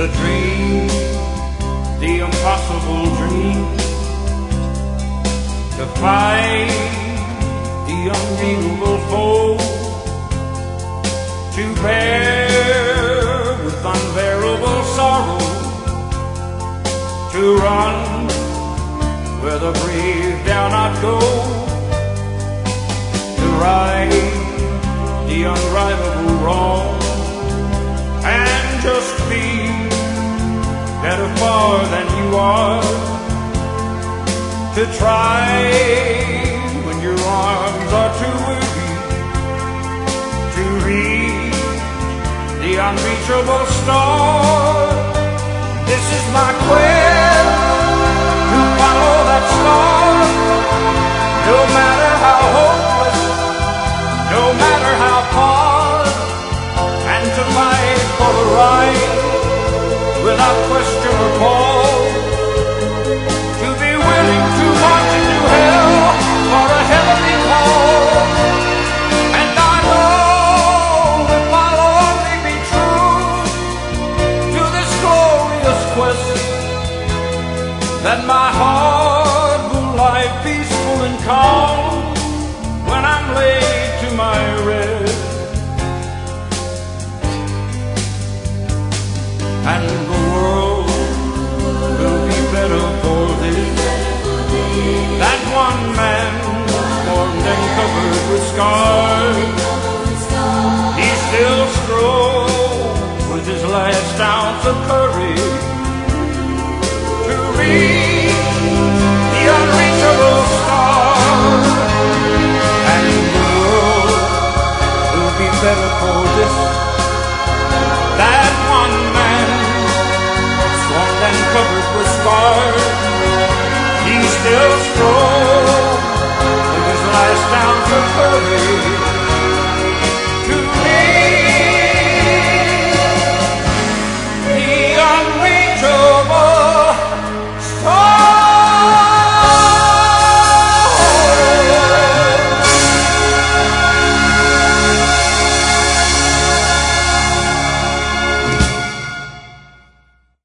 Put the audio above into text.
to dream the impossible dream, to fight the unbeatable foe, to bear with unbearable sorrow, to run where the brave dare not go, to right the unrightable wrong, and just be better far than you are, to try when your arms are too weary, to reach the unreachable star. This is my quest, to follow that star, no matter how hopeless, no matter how far, and to fight for the right without question or pause, to be willing to march into hell for a heavenly cause. And I know if I'll only be true to this glorious quest, that my heart will lie peaceful and calm when I'm laid to my rest. And the world will be better for this, that one man formed and covered with scars, he still strove with his last ounce of courage to reach the unreachable star. And the world will be better for this, that one man swarmed and covered with scars, he still strove with his last ounce of courage